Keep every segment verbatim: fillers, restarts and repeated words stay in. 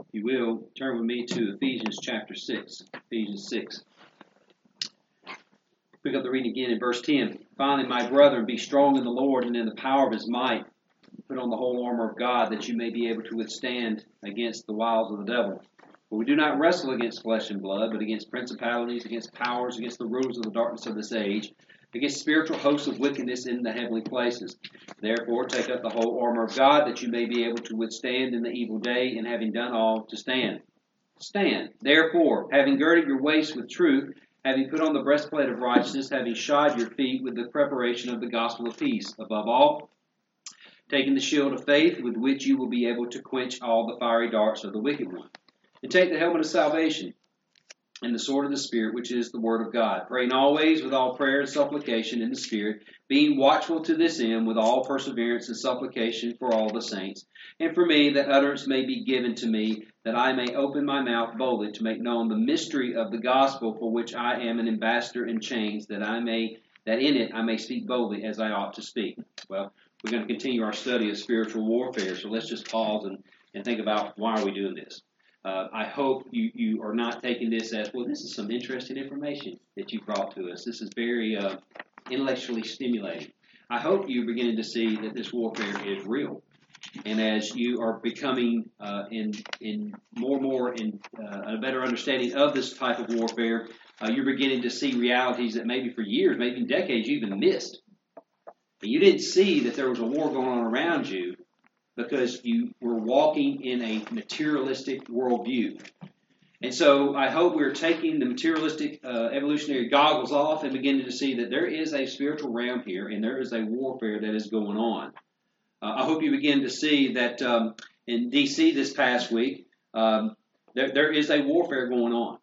If you will, turn with me to Ephesians chapter six. Ephesians six. Pick up the reading again in verse ten. Finally, my brethren, be strong in the Lord and in the power of his might. Put on the whole armor of God, that you may be able to withstand against the wiles of the devil. For we do not wrestle against flesh and blood, but against principalities, against powers, against the rulers of the darkness of this age, against spiritual hosts of wickedness in the heavenly places. Therefore, take up the whole armor of God, that you may be able to withstand in the evil day, and having done all, to stand. Stand. Therefore, having girded your waist with truth, having put on the breastplate of righteousness, having shod your feet with the preparation of the gospel of peace. Above all, taking the shield of faith, with which you will be able to quench all the fiery darts of the wicked one. And take the helmet of salvation, and the sword of the Spirit, which is the word of God, praying always with all prayer and supplication in the Spirit, being watchful to this end with all perseverance and supplication for all the saints, and for me, that utterance may be given to me, that I may open my mouth boldly to make known the mystery of the gospel, for which I am an ambassador in chains, that I may, that in it I may speak boldly as I ought to speak. Well, we're going to continue our study of spiritual warfare, so let's just pause and, and think about, why are we doing this? Uh, I hope you, you are not taking this as, well, this is some interesting information that you brought to us. This is very uh, intellectually stimulating. I hope you're beginning to see that this warfare is real. And as you are becoming uh, in in more and more in uh, a better understanding of this type of warfare, uh, you're beginning to see realities that maybe for years, maybe decades, you even missed. And you didn't see that there was a war going on around you, because you were walking in a materialistic worldview. And so I hope we're taking the materialistic uh, evolutionary goggles off and beginning to see that there is a spiritual realm here, and there is a warfare that is going on. Uh, I hope you begin to see that um, in D C this past week, um, there, there is a warfare going on.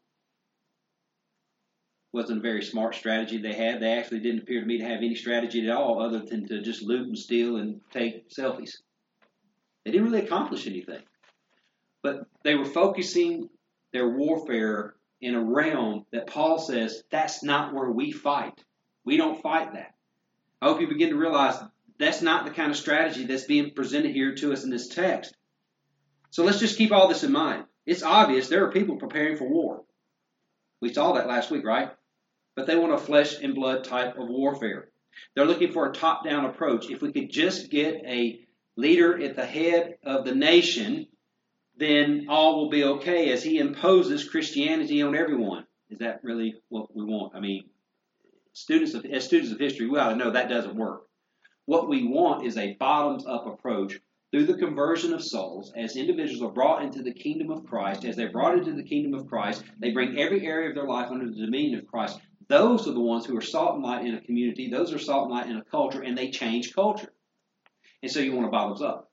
Wasn't a very smart strategy they had. They actually didn't appear to me to have any strategy at all other than to just loot and steal and take selfies. They didn't really accomplish anything. But they were focusing their warfare in a realm that Paul says, that's not where we fight. We don't fight that. I hope you begin to realize that's not the kind of strategy that's being presented here to us in this text. So let's just keep all this in mind. It's obvious there are people preparing for war. We saw that last week, right? But they want a flesh and blood type of warfare. They're looking for a top-down approach. If we could just get a leader at the head of the nation, then all will be okay as he imposes Christianity on everyone. Is that really what we want? I mean, students of, as students of history, we ought to know that doesn't work. What we want is a bottoms-up approach through the conversion of souls. As individuals are brought into the kingdom of Christ, as they're brought into the kingdom of Christ, they bring every area of their life under the dominion of Christ. Those are the ones who are salt and light in a community. Those are salt and light in a culture, and they change culture. And so you want to bottoms up.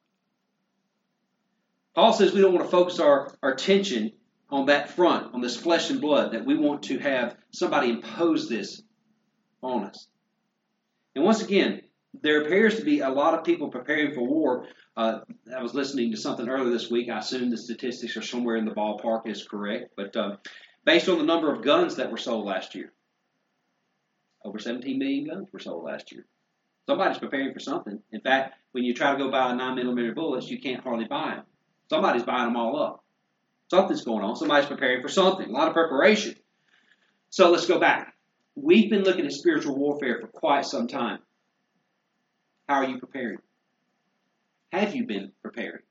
Paul says we don't want to focus our, our attention on that front, on this flesh and blood, that we want to have somebody impose this on us. And once again, there appears to be a lot of people preparing for war. Uh, I was listening to something earlier this week. I assume the statistics are somewhere in the ballpark is correct. But uh, based on the number of guns that were sold last year, over seventeen million guns were sold last year. Somebody's preparing for something. In fact, when you try to go buy nine millimeter bullets, you can't hardly buy them. Somebody's buying them all up. Something's going on. Somebody's preparing for something. A lot of preparation. So let's go back. We've been looking at spiritual warfare for quite some time. How are you preparing? Have you been preparing?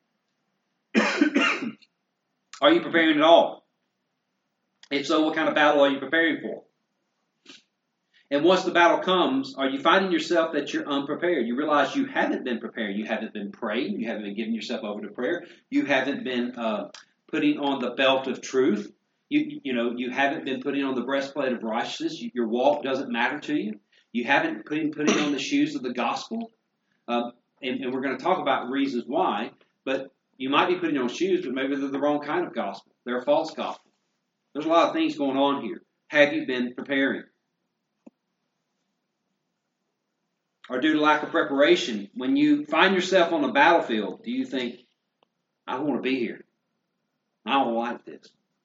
Are you preparing at all? If so, what kind of battle are you preparing for? And once the battle comes, are you finding yourself that you're unprepared? You realize you haven't been prepared. You haven't been praying. You haven't been giving yourself over to prayer. You haven't been uh, putting on the belt of truth. You, you know, you haven't been putting on the breastplate of righteousness. Your walk doesn't matter to you. You haven't been putting on the shoes of the gospel. Uh, and, and we're going to talk about reasons why. But you might be putting on shoes, but maybe they're the wrong kind of gospel. They're a false gospel. There's a lot of things going on here. Have you been preparing? Or due to lack of preparation, when you find yourself on the battlefield, do you think, I don't want to be here. I don't like this.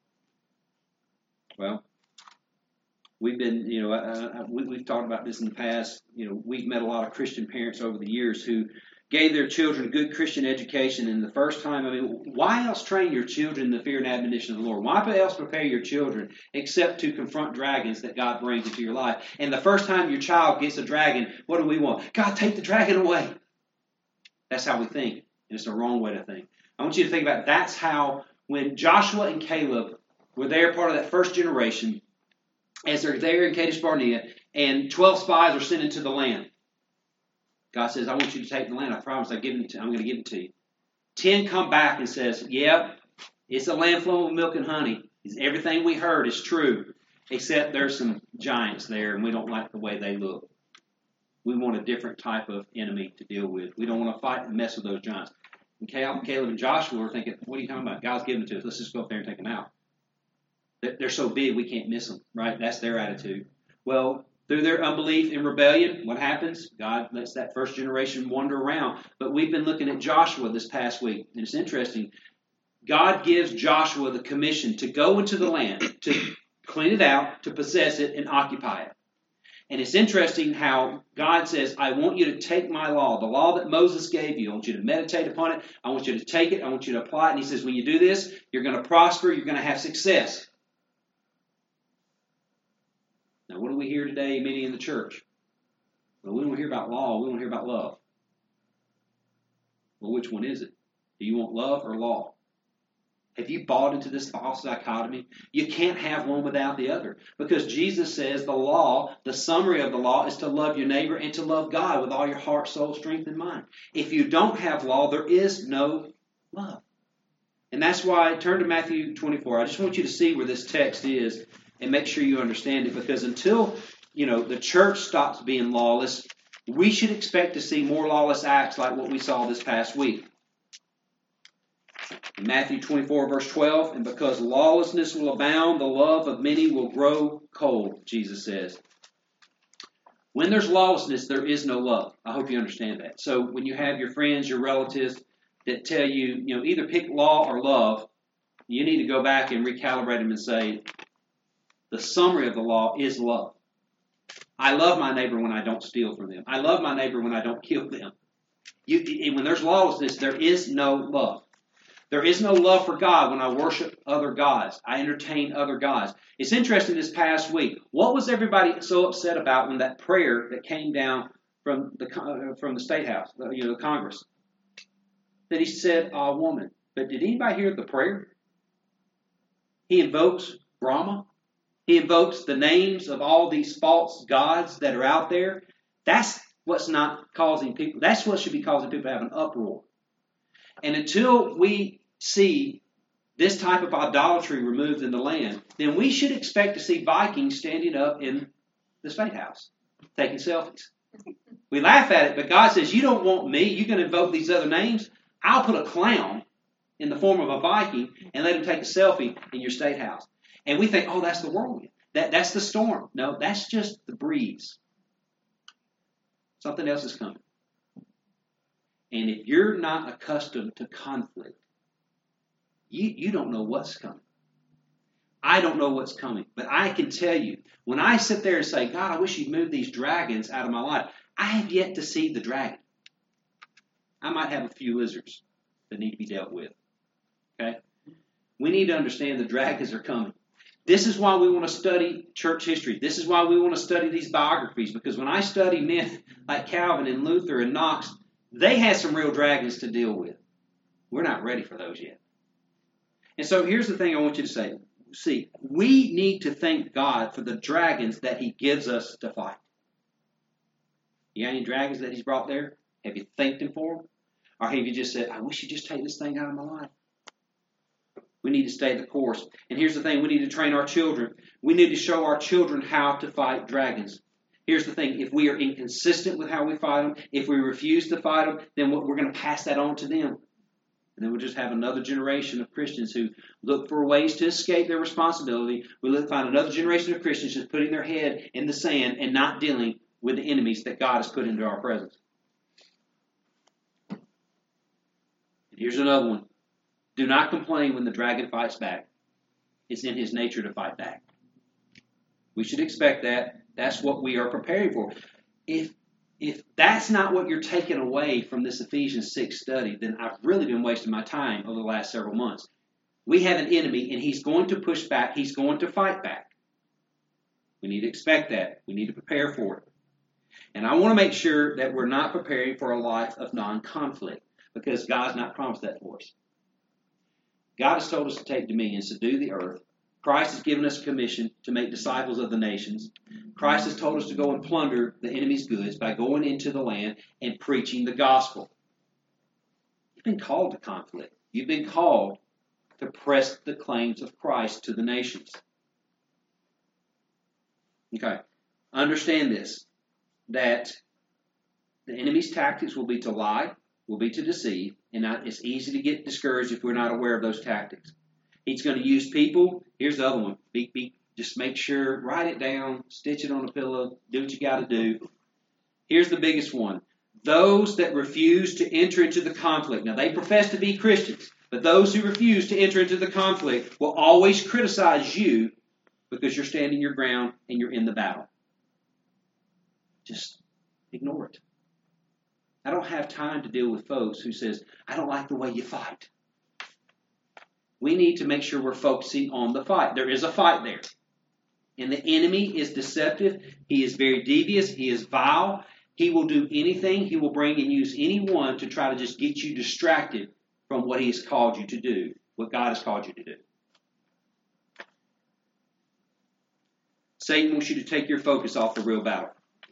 Well, we've been, you know, uh, we, we've talked about this in the past. You know, we've met a lot of Christian parents over the years who gave their children good Christian education. And the first time, I mean, why else train your children in the fear and admonition of the Lord? Why else prepare your children except to confront dragons that God brings into your life? And the first time your child gets a dragon, what do we want? God, take the dragon away. That's how we think. And it's the wrong way to think. I want you to think about it. That's how when Joshua and Caleb were there, part of that first generation, as they're there in Kadesh Barnea, and twelve spies are sent into the land. God says, I want you to take the land. I promise I give it to, I'm going to give it to you. Ten come back and says, yep, it's a land flowing with milk and honey. Everything we heard is true, except there's some giants there, and we don't like the way they look. We want a different type of enemy to deal with. We don't want to fight and mess with those giants. And Caleb and Joshua are thinking, what are you talking about? God's giving it to us. Let's just go up there and take them out. They're so big we can't miss them, right? That's their attitude. Well, through their unbelief and rebellion, what happens? God lets that first generation wander around. But we've been looking at Joshua this past week, and it's interesting. God gives Joshua the commission to go into the land, to clean it out, to possess it, and occupy it. And it's interesting how God says, I want you to take my law, the law that Moses gave you. I want you to meditate upon it. I want you to take it. I want you to apply it. And he says, when you do this, you're going to prosper. You're going to have success. Now, what do we hear today, many in the church? Well, we don't hear about law. We don't hear about love. Well, which one is it? Do you want love or law? Have you bought into this false dichotomy? You can't have one without the other. Because Jesus says the law, the summary of the law, is to love your neighbor and to love God with all your heart, soul, strength, and mind. If you don't have law, there is no love. And that's why, turn to Matthew twenty-four. I just want you to see where this text is and make sure you understand it. Because until, you know, the church stops being lawless, we should expect to see more lawless acts like what we saw this past week. In Matthew twenty-four, verse twelve, and because lawlessness will abound, the love of many will grow cold, Jesus says. When there's lawlessness, there is no love. I hope you understand that. So when you have your friends, your relatives that tell you, you know, either pick law or love, you need to go back and recalibrate them and say, the summary of the law is love. I love my neighbor when I don't steal from them. I love my neighbor when I don't kill them. You, when there's lawlessness, there is no love. There is no love for God when I worship other gods. I entertain other gods. It's interesting this past week. What was everybody so upset about when that prayer that came down from the from the State House, you know, the Congress, that he said, a woman. But did anybody hear the prayer? He invokes Brahma. He invokes the names of all these false gods that are out there. That's what's not causing people. That's what should be causing people to have an uproar. And until we see this type of idolatry removed in the land, then we should expect to see Vikings standing up in the State House, taking selfies. We laugh at it, but God says, you don't want me. You're going to invoke these other names. I'll put a clown in the form of a Viking and let him take a selfie in your State House. And we think, oh, that's the whirlwind. That, that's the storm. No, that's just the breeze. Something else is coming. And if you're not accustomed to conflict, you, you don't know what's coming. I don't know what's coming. But I can tell you, when I sit there and say, God, I wish you'd move these dragons out of my life, I have yet to see the dragon. I might have a few lizards that need to be dealt with. Okay? We need to understand the dragons are coming. This is why we want to study church history. This is why we want to study these biographies. Because when I study men like Calvin and Luther and Knox, they had some real dragons to deal with. We're not ready for those yet. And so here's the thing I want you to say. See, we need to thank God for the dragons that he gives us to fight. You got any dragons that he's brought there? Have you thanked him for them? Or have you just said, I wish you'd just take this thing out of my life? We need to stay the course. And here's the thing. We need to train our children. We need to show our children how to fight dragons. Here's the thing. If we are inconsistent with how we fight them, if we refuse to fight them, then we're going to pass that on to them. And then we'll just have another generation of Christians who look for ways to escape their responsibility. We'll find another generation of Christians just putting their head in the sand and not dealing with the enemies that God has put into our presence. And here's another one. Do not complain when the dragon fights back. It's in his nature to fight back. We should expect that. That's what we are preparing for. If if that's not what you're taking away from this Ephesians six study, then I've really been wasting my time over the last several months. We have an enemy, and he's going to push back. He's going to fight back. We need to expect that. We need to prepare for it. And I want to make sure that we're not preparing for a life of non-conflict, because God's not promised that for us. God has told us to take dominion, subdue the earth. Christ has given us a commission to make disciples of the nations. Christ has told us to go and plunder the enemy's goods by going into the land and preaching the gospel. You've been called to conflict. You've been called to press the claims of Christ to the nations. Okay. Understand this, that the enemy's tactics will be to lie, will be to deceive, and not, it's easy to get discouraged if we're not aware of those tactics. He's going to use people. Here's the other one. Be, be, just make sure, write it down, stitch it on a pillow, do what you got to do. Here's the biggest one. Those that refuse to enter into the conflict. Now, they profess to be Christians, but those who refuse to enter into the conflict will always criticize you because you're standing your ground and you're in the battle. Just ignore it. I don't have time to deal with folks who says, I don't like the way you fight. We need to make sure we're focusing on the fight. There is a fight there. And the enemy is deceptive. He is very devious. He is vile. He will do anything. He will bring and use anyone to try to just get you distracted from what he has called you to do, what God has called you to do. Satan wants you to take your focus off the real battle.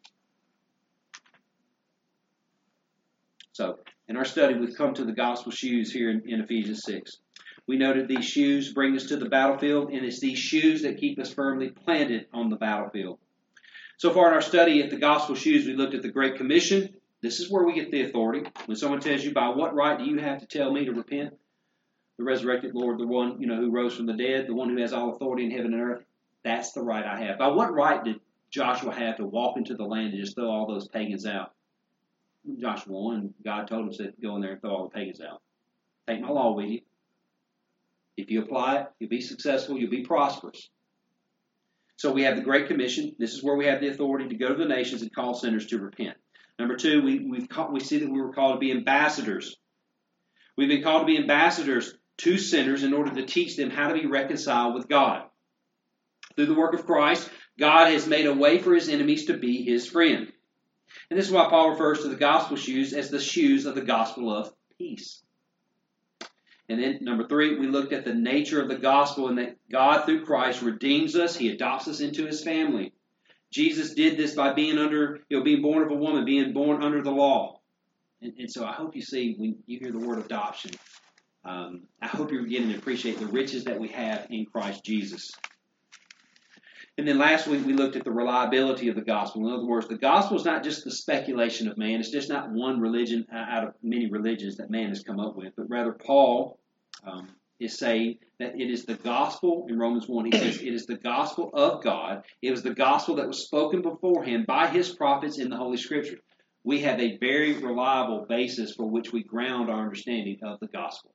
So, in our study, we've come to the gospel shoes here in, in Ephesians six. We noted these shoes bring us to the battlefield, and it's these shoes that keep us firmly planted on the battlefield. So far in our study at the gospel shoes, we looked at the Great Commission. This is where we get the authority. When someone tells you, by what right do you have to tell me to repent? The resurrected Lord, the one, you know, who rose from the dead, the one who has all authority in heaven and earth, that's the right I have. By what right did Joshua have to walk into the land and just throw all those pagans out? Joshua one, God told him to go in there and throw all the pagans out. Take my law with you. If you apply it, you'll be successful, you'll be prosperous. So we have the Great Commission. This is where we have the authority to go to the nations and call sinners to repent. Number two, we we've call, we see that we were called to be ambassadors. We've been called to be ambassadors to sinners in order to teach them how to be reconciled with God. Through the work of Christ, God has made a way for his enemies to be his friend. And this is why Paul refers to the gospel shoes as the shoes of the gospel of peace. And then, number three, we looked at the nature of the gospel and that God, through Christ, redeems us. He adopts us into his family. Jesus did this by being under, you know, being born of a woman, being born under the law. And, and so I hope you see, when you hear the word adoption, um, I hope you're beginning to appreciate the riches that we have in Christ Jesus. And then last week, we looked at the reliability of the gospel. In other words, the gospel is not just the speculation of man. It's just not one religion out of many religions that man has come up with. But rather, Paul um, is saying that it is the gospel, in Romans one, he says, it is the gospel of God. It was the gospel that was spoken beforehand by his prophets in the Holy Scriptures. We have a very reliable basis for which we ground our understanding of the gospel.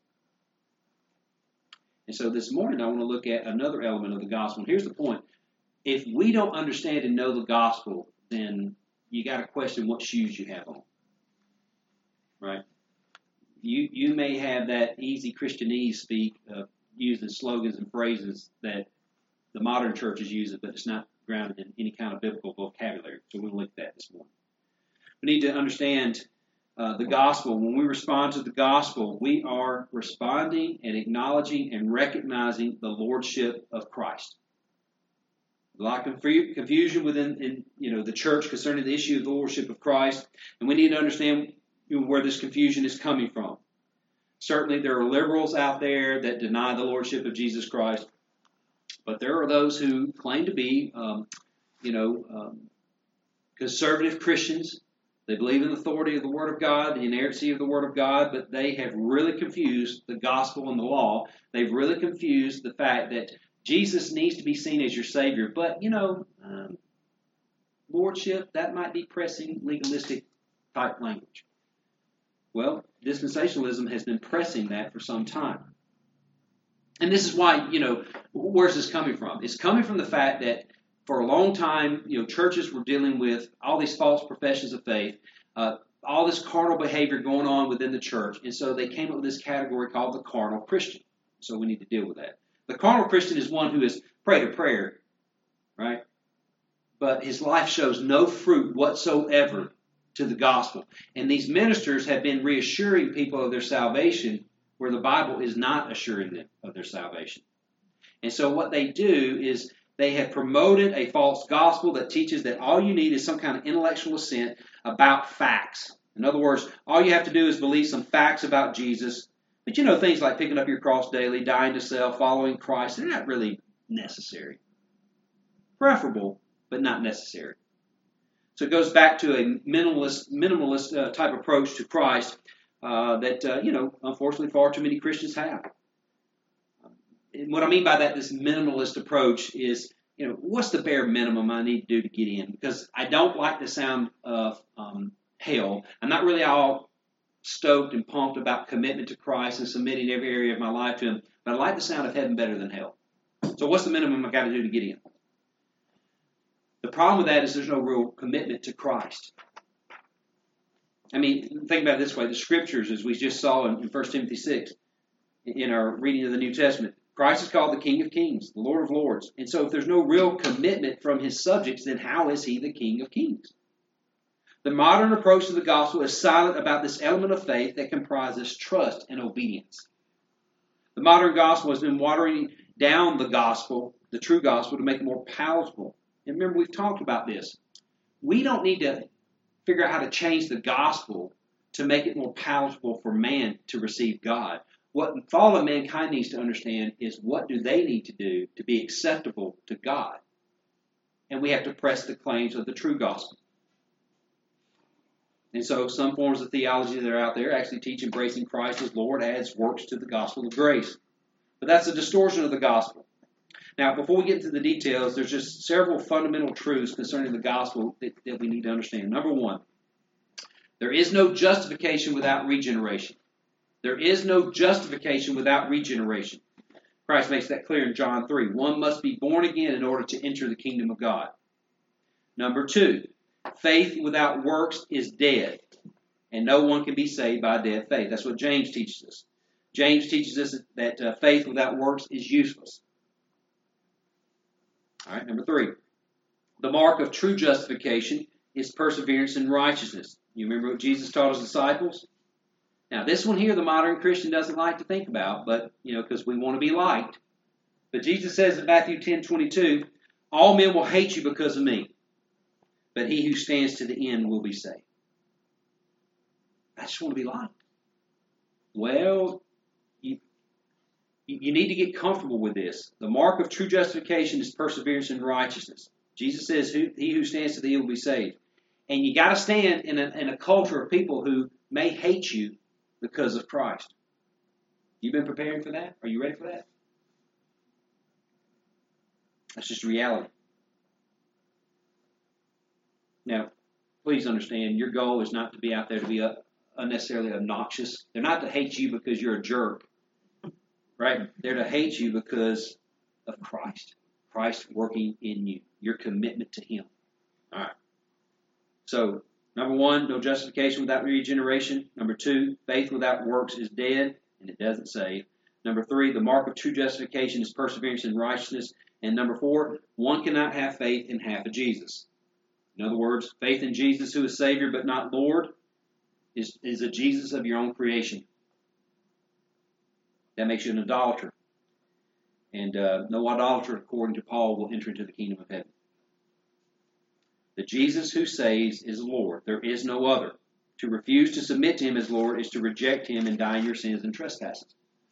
And so this morning, I want to look at another element of the gospel. And here's the point. If we don't understand and know the gospel, then you got to question what shoes you have on, right? You you may have that easy Christianese speak of using slogans and phrases that the modern churches use, but it's not grounded in any kind of biblical vocabulary. So we'll look at that this morning. We need to understand uh, the gospel. When we respond to the gospel, we are responding and acknowledging and recognizing the lordship of Christ. A lot of confusion within in, you know, the church concerning the issue of the lordship of Christ, and we need to understand where this confusion is coming from. Certainly, there are liberals out there that deny the lordship of Jesus Christ, but there are those who claim to be, um, you know, um, conservative Christians. They believe in the authority of the Word of God, the inerrancy of the Word of God, but they have really confused the gospel and the law. They've really confused the fact that Jesus needs to be seen as your Savior. But, you know, um, lordship, that might be pressing legalistic type language. Well, dispensationalism has been pressing that for some time. And this is why, you know, where's this coming from? It's coming from the fact that for a long time, you know, churches were dealing with all these false professions of faith, uh, all this carnal behavior going on within the church. And so they came up with this category called the carnal Christian. So we need to deal with that. The carnal Christian is one who has prayed a prayer, right? But his life shows no fruit whatsoever to the gospel. And these ministers have been reassuring people of their salvation where the Bible is not assuring them of their salvation. And so what they do is they have promoted a false gospel that teaches that all you need is some kind of intellectual assent about facts. In other words, all you have to do is believe some facts about Jesus. But you know, things like picking up your cross daily, dying to self, following Christ, they're not really necessary. Preferable, but not necessary. So it goes back to a minimalist, minimalist uh, type approach to Christ uh, that, uh, you know, unfortunately far too many Christians have. And what I mean by that, this minimalist approach is, you know, what's the bare minimum I need to do to get in? Because I don't like the sound of um, hell. I'm not really all stoked and pumped about commitment to Christ and submitting every area of my life to Him, but I like the sound of heaven better than hell. So what's the minimum I've got to do to get in? The problem with that is there's no real commitment to Christ. I mean, think about it this way. The Scriptures, as we just saw in First Timothy six, in our reading of the New Testament, Christ is called the King of Kings, the Lord of Lords. And so if there's no real commitment from His subjects, then how is He the King of Kings? The modern approach to the gospel is silent about this element of faith that comprises trust and obedience. The modern gospel has been watering down the gospel, the true gospel, to make it more palatable. And remember, we've talked about this. We don't need to figure out how to change the gospel to make it more palatable for man to receive God. What fallen mankind needs to understand is what do they need to do to be acceptable to God. And we have to press the claims of the true gospel. And so some forms of theology that are out there actually teach embracing Christ as Lord adds works to the gospel of grace. But that's a distortion of the gospel. Now, before we get into the details, there's just several fundamental truths concerning the gospel that, that we need to understand. Number one, there is no justification without regeneration. There is no justification without regeneration. Christ makes that clear in John three. One must be born again in order to enter the kingdom of God. Number two, faith without works is dead, and no one can be saved by dead faith. That's what James teaches us. James teaches us that uh, faith without works is useless. All right, number three, the mark of true justification is perseverance in righteousness. You remember what Jesus taught his disciples? Now, this one here, the modern Christian doesn't like to think about, but, you know, because we want to be liked. But Jesus says in Matthew ten twenty-two, all men will hate you because of me, but he who stands to the end will be saved. I just want to be liked. Well, you, you need to get comfortable with this. The mark of true justification is perseverance in righteousness. Jesus says, he who stands to the end will be saved. And you got to stand in a, in a culture of people who may hate you because of Christ. You've been preparing for that? Are you ready for that? That's just reality. Now, please understand, your goal is not to be out there to be unnecessarily obnoxious. They're not to hate you because you're a jerk. Right? They're to hate you because of Christ. Christ working in you. Your commitment to Him. All right. So, number one, no justification without regeneration. Number two, faith without works is dead, and it doesn't save. Number three, the mark of true justification is perseverance in righteousness. And number four, one cannot have faith in half of Jesus. In other words, faith in Jesus who is Savior but not Lord is, is a Jesus of your own creation. That makes you an idolater. And uh, no idolater, according to Paul, will enter into the kingdom of heaven. The Jesus who saves is Lord. There is no other. To refuse to submit to Him as Lord is to reject Him and die in your sins and trespasses.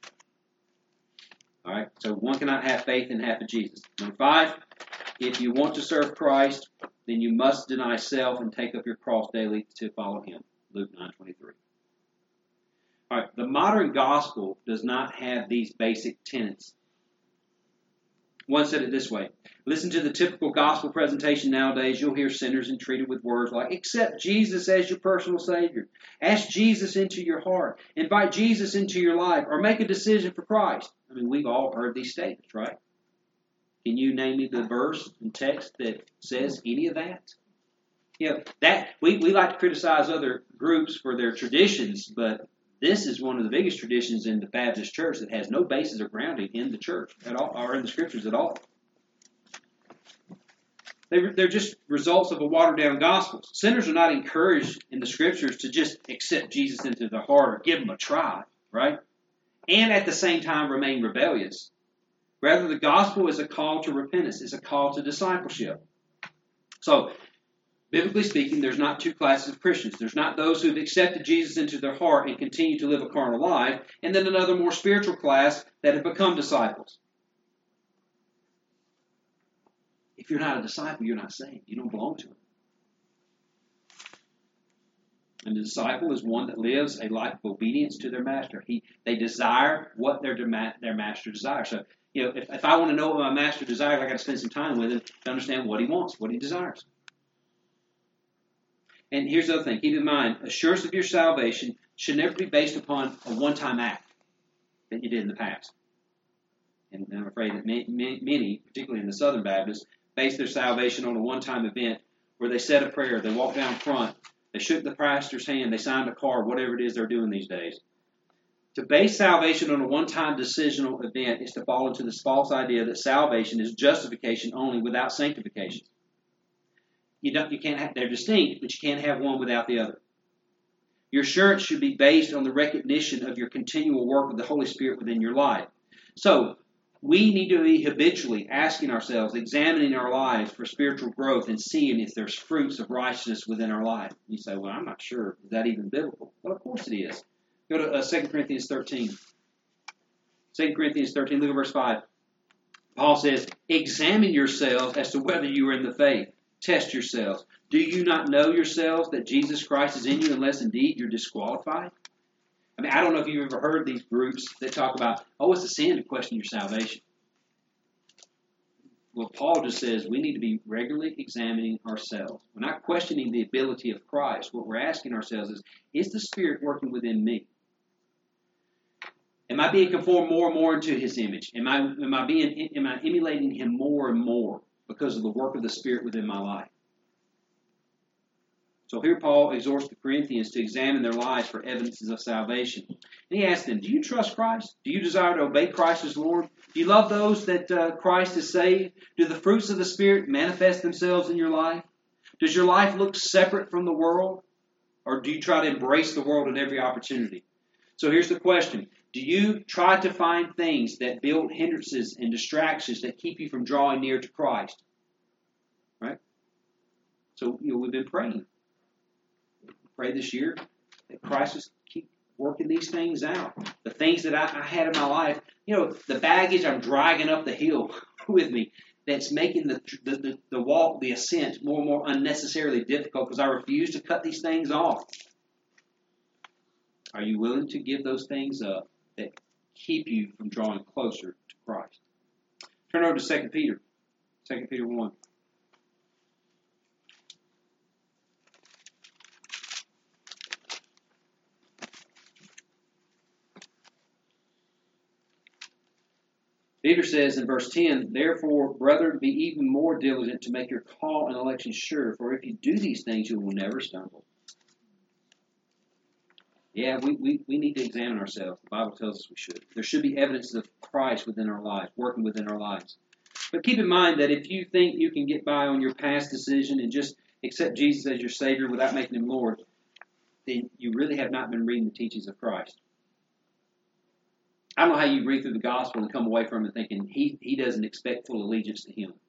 All right, so one cannot have faith in half of Jesus. Number five, if you want to serve Christ, then you must deny self and take up your cross daily to follow Him. Luke nine twenty-three. All right, the modern gospel does not have these basic tenets. One said it this way. Listen to the typical gospel presentation nowadays. You'll hear sinners entreated with words like, accept Jesus as your personal Savior. Ask Jesus into your heart. Invite Jesus into your life. Or make a decision for Christ. I mean, we've all heard these statements, right? Can you name me the verse and text that says any of that? You know, that we, we like to criticize other groups for their traditions, but this is one of the biggest traditions in the Baptist church that has no basis or grounding in the church at all, or in the scriptures at all. They, they're just results of a watered-down gospel. Sinners are not encouraged in the scriptures to just accept Jesus into their heart or give him a try, right? And at the same time remain rebellious. Rather, the gospel is a call to repentance. It's a call to discipleship. So, biblically speaking, there's not two classes of Christians. There's not those who've accepted Jesus into their heart and continue to live a carnal life, and then another more spiritual class that have become disciples. If you're not a disciple, you're not saved. You don't belong to him. And the disciple is one that lives a life of obedience to their master. He, they desire what their, their master desires. So, you know, if, if I want to know what my master desires, I've got to spend some time with him to understand what he wants, what he desires. And here's the other thing. Keep in mind, assurance of your salvation should never be based upon a one-time act that you did in the past. And I'm afraid that many, particularly in the Southern Baptists, base their salvation on a one-time event where they said a prayer, they walked down front, they shook the pastor's hand, they signed a card, whatever it is they're doing these days. To base salvation on a one-time decisional event is to fall into this false idea that salvation is justification only without sanctification. You don't, you can't have, they're distinct, but you can't have one without the other. Your assurance should be based on the recognition of your continual work of the Holy Spirit within your life. So, we need to be habitually asking ourselves, examining our lives for spiritual growth and seeing if there's fruits of righteousness within our life. You say, well, I'm not sure. Is that even biblical? Well, of course it is. Go to uh, Second Corinthians thirteen. Second Corinthians thirteen, look at verse five. Paul says, examine yourselves as to whether you are in the faith. Test yourselves. Do you not know yourselves that Jesus Christ is in you unless indeed you're disqualified? I mean, I don't know if you've ever heard these groups that talk about, oh, it's a sin to question your salvation. Well, Paul just says we need to be regularly examining ourselves. We're not questioning the ability of Christ. What we're asking ourselves is, is the Spirit working within me? Am I being conformed more and more into His image? Am I, am I being, am I emulating Him more and more because of the work of the Spirit within my life? So here Paul exhorts the Corinthians to examine their lives for evidences of salvation. And he asks them, do you trust Christ? Do you desire to obey Christ as Lord? Do you love those that uh, Christ has saved? Do the fruits of the Spirit manifest themselves in your life? Does your life look separate from the world? Or do you try to embrace the world at every opportunity? So here's the question. Do you try to find things that build hindrances and distractions that keep you from drawing near to Christ? Right? So you know, we've been praying. Pray this year that Christ will keep working these things out. The things that I, I had in my life, you know, the baggage I'm dragging up the hill with me that's making the, the, the, the walk, the ascent more and more unnecessarily difficult because I refuse to cut these things off. Are you willing to give those things up that keep you from drawing closer to Christ? Turn over to Second Peter. Second Peter one. Peter says in verse ten, therefore, brethren, be even more diligent to make your call and election sure, for if you do these things, you will never stumble. Yeah, we, we, we need to examine ourselves. The Bible tells us we should. There should be evidence of Christ within our lives, working within our lives. But keep in mind that if you think you can get by on your past decision and just accept Jesus as your Savior without making Him Lord, then you really have not been reading the teachings of Christ. I don't know how you read through the gospel and come away from it thinking he, he doesn't expect full allegiance to Him.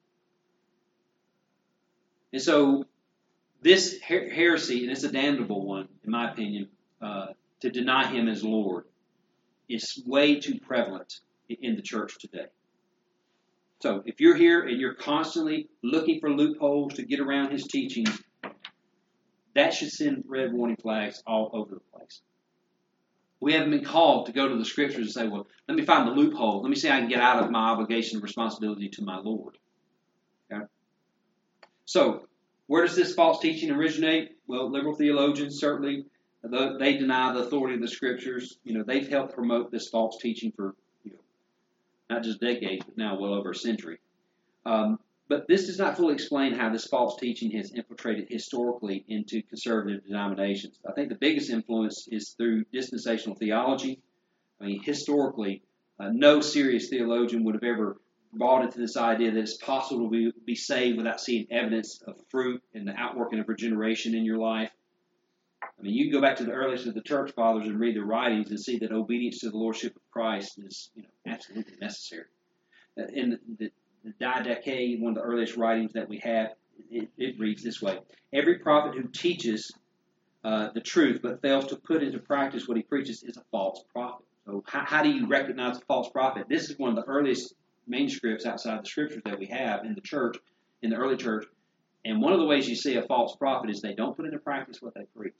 And so this her- heresy, and it's a damnable one, in my opinion, uh, to deny Him as Lord, is way too prevalent in the church today. So if you're here and you're constantly looking for loopholes to get around His teachings, that should send red warning flags all over the place. We haven't been called to go to the Scriptures and say, well, let me find the loophole. Let me see how I can get out of my obligation and responsibility to my Lord. Okay? So, where does this false teaching originate? Well, liberal theologians certainly, they deny the authority of the Scriptures. You know, they've helped promote this false teaching for, you know, not just decades, but now well over a century. Um, but this does not fully explain how this false teaching has infiltrated historically into conservative denominations. I think the biggest influence is through dispensational theology. I mean, historically, uh, no serious theologian would have ever bought into this idea that it's possible to be, be saved without seeing evidence of fruit and the outworking of regeneration in your life. I mean, you can go back to the earliest of the church fathers and read their writings and see that obedience to the lordship of Christ is, you know, absolutely necessary. Uh, in the, the Didache, one of the earliest writings that we have, it, it reads this way: every prophet who teaches uh, the truth but fails to put into practice what he preaches is a false prophet. So how, how do you recognize a false prophet? This is one of the earliest manuscripts outside the scriptures that we have in the church, in the early church. And one of the ways you see a false prophet is they don't put into practice what they preach.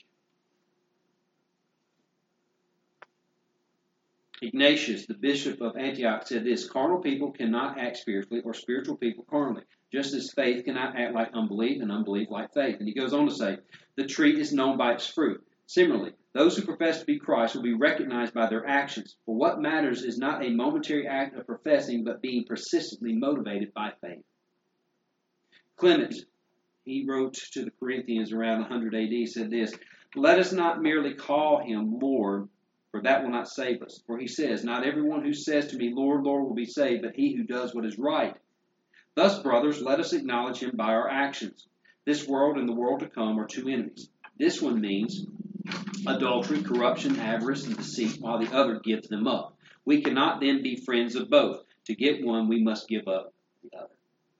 Ignatius, the bishop of Antioch, said this: carnal people cannot act spiritually, or spiritual people carnally, just as faith cannot act like unbelief and unbelief like faith. And he goes on to say, the tree is known by its fruit. Similarly, those who profess to be Christ will be recognized by their actions. For what matters is not a momentary act of professing, but being persistently motivated by faith. Clement, he wrote to the Corinthians around one hundred A D, said this: let us not merely call him Lord, for that will not save us. For he says, not everyone who says to me, Lord, Lord, will be saved, but he who does what is right. Thus, brothers, let us acknowledge him by our actions. This world and the world to come are two enemies. This one means adultery, corruption, avarice, and deceit, while the other gives them up. We cannot then be friends of both. To get one, we must give up the other.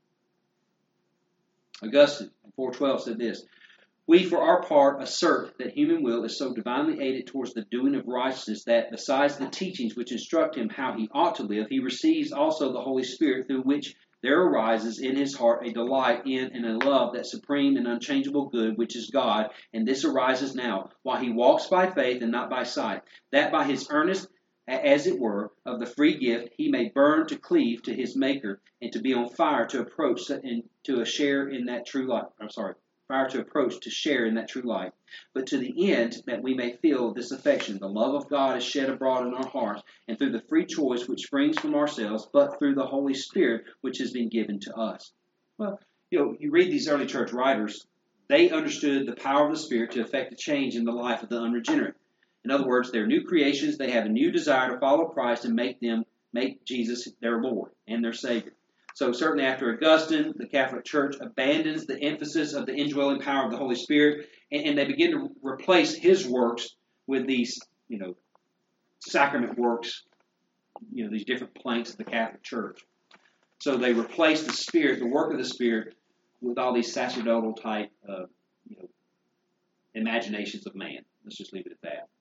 Augustine, in four twelve, said this: we, for our part, assert that human will is so divinely aided towards the doing of righteousness that, besides the teachings which instruct him how he ought to live, he receives also the Holy Spirit, through which there arises in his heart a delight in and a love that supreme and unchangeable good, which is God, and this arises now, while he walks by faith and not by sight, that by his earnest, as it were, of the free gift, he may burn to cleave to his Maker, and to be on fire to approach and to a share in that true light. I'm sorry. Fire to approach to share in that true light, but to the end that we may feel this affection. The love of God is shed abroad in our hearts, and through the free choice which springs from ourselves, but through the Holy Spirit which has been given to us. Well, you know, you read these early church writers, they understood the power of the Spirit to effect a change in the life of the unregenerate. In other words, they're new creations. They have a new desire to follow Christ and make them make Jesus their Lord and their Savior. So certainly after Augustine, the Catholic Church abandons the emphasis of the indwelling power of the Holy Spirit, and, and they begin to replace his works with these, you know, sacrament works, you know, these different planks of the Catholic Church. So they replace the Spirit, the work of the Spirit, with all these sacerdotal type, uh, you know, imaginations of man. Let's just leave it at that.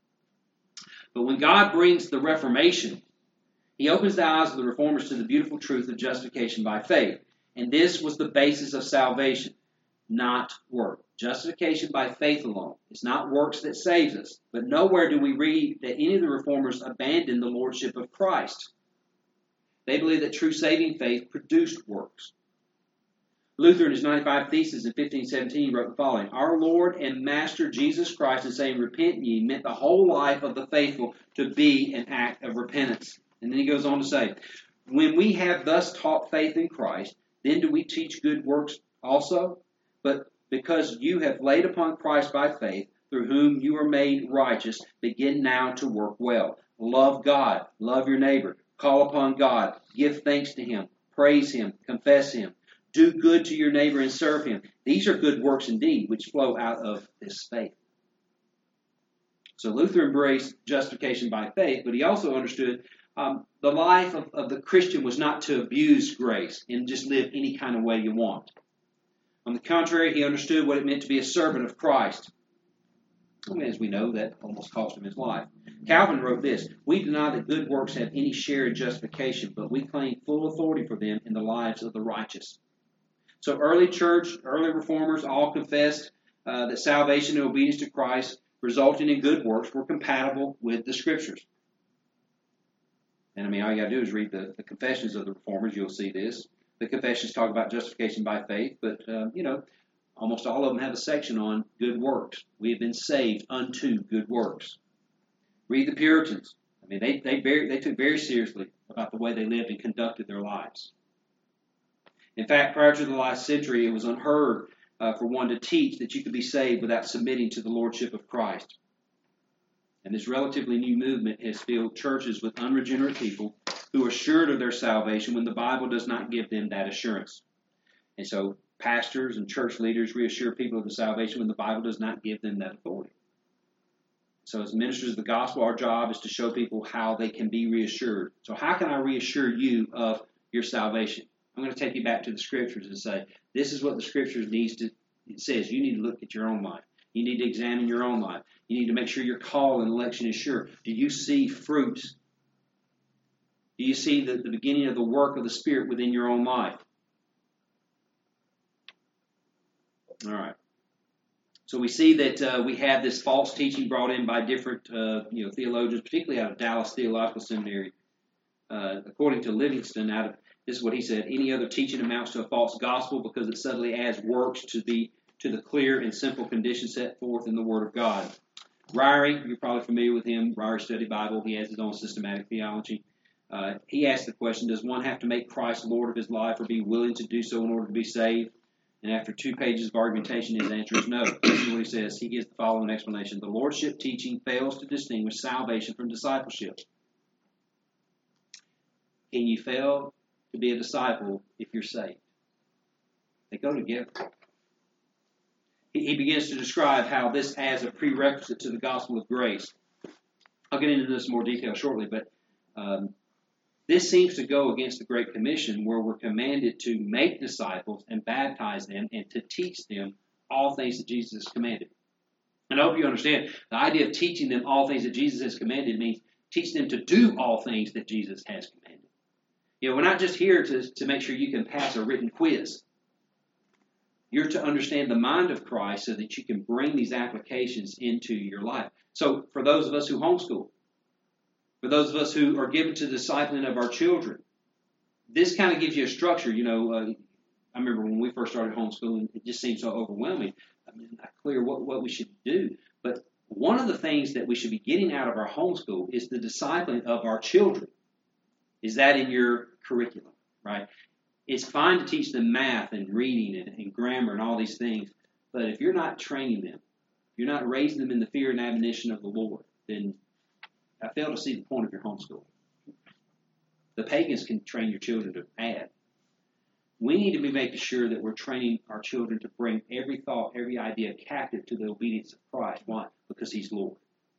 But when God brings the Reformation, he opens the eyes of the reformers to the beautiful truth of justification by faith. And this was the basis of salvation, not work. Justification by faith alone. It's not works that saves us. But nowhere do we read that any of the reformers abandoned the lordship of Christ. They believed that true saving faith produced works. Luther, in his ninety-five Theses in fifteen seventeen, wrote the following: our Lord and Master Jesus Christ, in saying, repent ye, meant the whole life of the faithful to be an act of repentance. And then he goes on to say, when we have thus taught faith in Christ, then do we teach good works also? But because you have laid upon Christ by faith, through whom you are made righteous, begin now to work well. Love God, love your neighbor, call upon God, give thanks to him, praise him, confess him, do good to your neighbor and serve him. These are good works indeed, which flow out of this faith. So Luther embraced justification by faith, but he also understood Um, the life of, of the Christian was not to abuse grace and just live any kind of way you want. On the contrary, he understood what it meant to be a servant of Christ. As we know, that almost cost him his life. Calvin wrote this: we deny that good works have any share in justification, but we claim full authority for them in the lives of the righteous. So early church, early reformers all confessed uh, that salvation and obedience to Christ resulting in good works were compatible with the Scriptures. And I mean, all you got to do is read the, the confessions of the reformers. You'll see this. The confessions talk about justification by faith, but, uh, you know, almost all of them have a section on good works. We have been saved unto good works. Read the Puritans. I mean, they they very, they took very seriously about the way they lived and conducted their lives. In fact, prior to the last century, it was unheard uh, for one to teach that you could be saved without submitting to the lordship of Christ. And this relatively new movement has filled churches with unregenerate people who are assured of their salvation when the Bible does not give them that assurance. And so pastors and church leaders reassure people of the salvation when the Bible does not give them that authority. So as ministers of the gospel, our job is to show people how they can be reassured. So how can I reassure you of your salvation? I'm going to take you back to the Scriptures and say, this is what the Scriptures needs to, it says. You need to look at your own life. You need to examine your own life. You need to make sure your call and election is sure. Do you see fruits? Do you see the, the beginning of the work of the Spirit within your own life? All right. So we see that uh, we have this false teaching brought in by different uh, you know, theologians, particularly out of Dallas Theological Seminary. Uh, according to Livingston, out of this is what he said: any other teaching amounts to a false gospel because it subtly adds works to the to the clear and simple conditions set forth in the Word of God. Ryrie, you're probably familiar with him. Ryrie Study Bible. He has his own systematic theology. Uh, he asked the question: does one have to make Christ Lord of his life or be willing to do so in order to be saved? And after two pages of argumentation, his answer is no. This is what he says. He gives the following explanation: the Lordship teaching fails to distinguish salvation from discipleship. Can you fail to be a disciple if you're saved? They go together. He, he begins to describe how this adds a prerequisite to the gospel of grace. I'll get into this in more detail shortly, but um, this seems to go against the Great Commission, where we're commanded to make disciples and baptize them and to teach them all things that Jesus has commanded. And I hope you understand, the idea of teaching them all things that Jesus has commanded means teach them to do all things that Jesus has commanded. You know, we're not just here to, to make sure you can pass a written quiz. You're to understand the mind of Christ so that you can bring these applications into your life. So for those of us who homeschool, for those of us who are given to the discipling of our children, this kind of gives you a structure. You know, uh, I remember when we first started homeschooling, it just seemed so overwhelming. I mean, not clear what, what we should do. But one of the things that we should be getting out of our homeschool is the discipling of our children. Is that in your curriculum, right? It's fine to teach them math and reading and, and grammar and all these things, but if you're not training them, if you're not raising them in the fear and admonition of the Lord, then I fail to see the point of your homeschool. The pagans can train your children to add. We need to be making sure that we're training our children to bring every thought, every idea captive to the obedience of Christ. Why? Because He's Lord.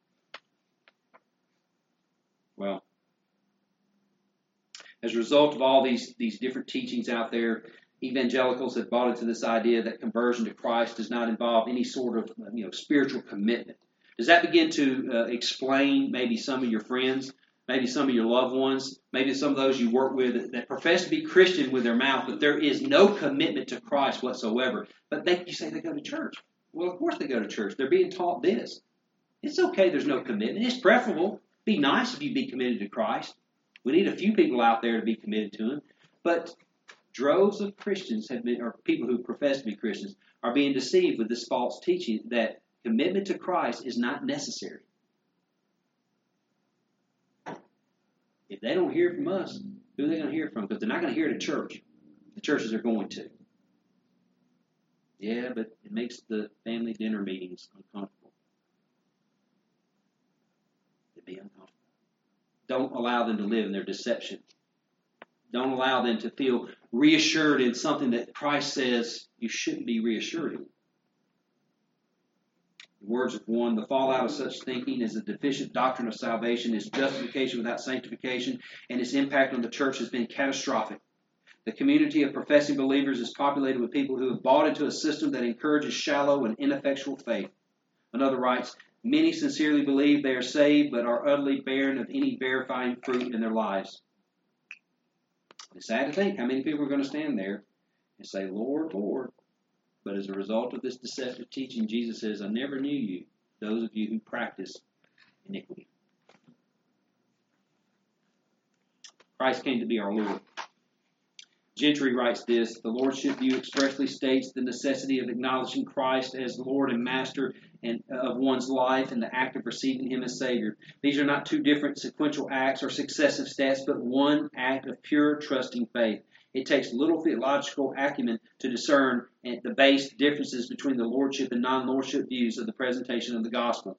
Well, as a result of all these, these different teachings out there, evangelicals have bought into this idea that conversion to Christ does not involve any sort of you know spiritual commitment. Does that begin to uh, explain maybe some of your friends, maybe some of your loved ones, maybe some of those you work with that, that profess to be Christian with their mouth, but there is no commitment to Christ whatsoever? But they, you say they go to church. Well, of course they go to church. They're being taught this. It's okay there's no commitment. It's preferable. It'd be nice if you'd be committed to Christ. We need a few people out there to be committed to Him. But droves of Christians have been, or people who profess to be Christians, are being deceived with this false teaching that commitment to Christ is not necessary. If they don't hear from us, who are they going to hear from? Because they're not going to hear it at church. The churches are going to. Yeah, but it makes the family dinner meetings uncomfortable. It'd be uncomfortable. Don't allow them to live in their deception. Don't allow them to feel reassured in something that Christ says you shouldn't be reassured in. The words of one, the fallout of such thinking is a deficient doctrine of salvation, is justification without sanctification, and its impact on the church has been catastrophic. The community of professing believers is populated with people who have bought into a system that encourages shallow and ineffectual faith. Another writes, many sincerely believe they are saved, but are utterly barren of any verifying fruit in their lives. It's sad to think how many people are going to stand there and say, Lord, Lord. But as a result of this deceptive teaching, Jesus says, I never knew you, those of you who practice iniquity. Christ came to be our Lord. Gentry writes this: the Lordship view expressly states the necessity of acknowledging Christ as Lord and Master and of one's life and the act of receiving Him as Savior. These are not two different sequential acts or successive steps, but one act of pure, trusting faith. It takes little theological acumen to discern the base differences between the Lordship and non-Lordship views of the presentation of the gospel.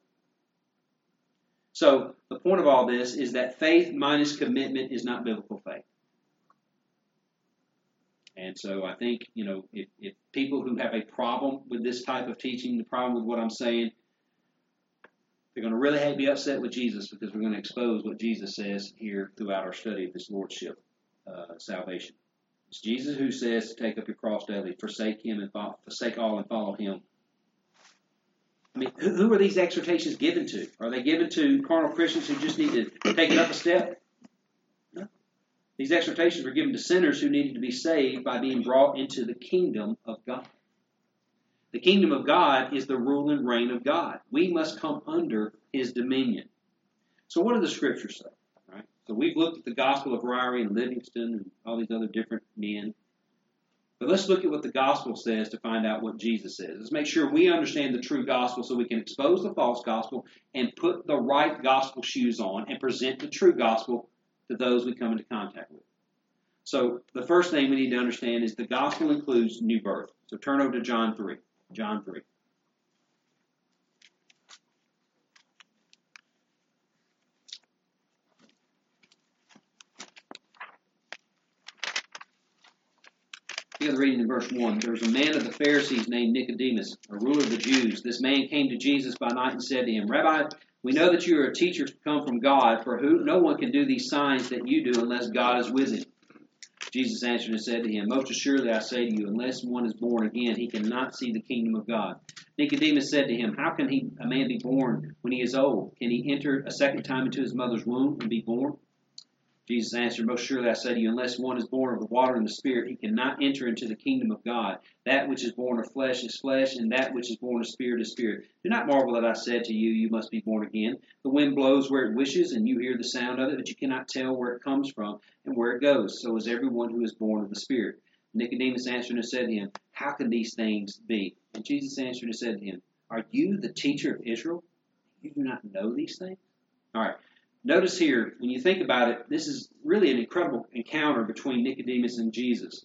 So, the point of all this is that faith minus commitment is not biblical faith. And so I think, you know, if, if people who have a problem with this type of teaching, the problem with what I'm saying, they're going to really be upset with Jesus, because we're going to expose what Jesus says here throughout our study of this Lordship uh, salvation. It's Jesus who says to take up your cross daily, forsake Him and follow, forsake all and follow Him. I mean, who, who are these exhortations given to? Are they given to carnal Christians who just need to take it up a step? No. These exhortations were given to sinners who needed to be saved by being brought into the kingdom of God. The kingdom of God is the rule and reign of God. We must come under His dominion. So what do the Scriptures say? Right? So we've looked at the gospel of Ryrie and Livingston and all these other different men. But let's look at what the gospel says to find out what Jesus says. Let's make sure we understand the true gospel so we can expose the false gospel and put the right gospel shoes on and present the true gospel to those we come into contact with. So the first thing we need to understand is the gospel includes new birth. So turn over to John three. John three. Begin reading in verse one. There was a man of the Pharisees named Nicodemus, a ruler of the Jews. This man came to Jesus by night and said to him, Rabbi, we know that you are a teacher come from God, for who no one can do these signs that you do unless God is with him. Jesus answered and said to him, Most assuredly I say to you, unless one is born again, he cannot see the kingdom of God. Nicodemus said to him, How can he, a man be born when he is old? Can he enter a second time into his mother's womb and be born? Jesus answered, Most surely I say to you, unless one is born of the water and the Spirit, he cannot enter into the kingdom of God. That which is born of flesh is flesh, and that which is born of spirit is spirit. Do not marvel that I said to you, You must be born again. The wind blows where it wishes, and you hear the sound of it, but you cannot tell where it comes from and where it goes. So is everyone who is born of the Spirit. Nicodemus answered and said to him, How can these things be? And Jesus answered and said to him, Are you the teacher of Israel? You do not know these things? All right. Notice here, when you think about it, this is really an incredible encounter between Nicodemus and Jesus.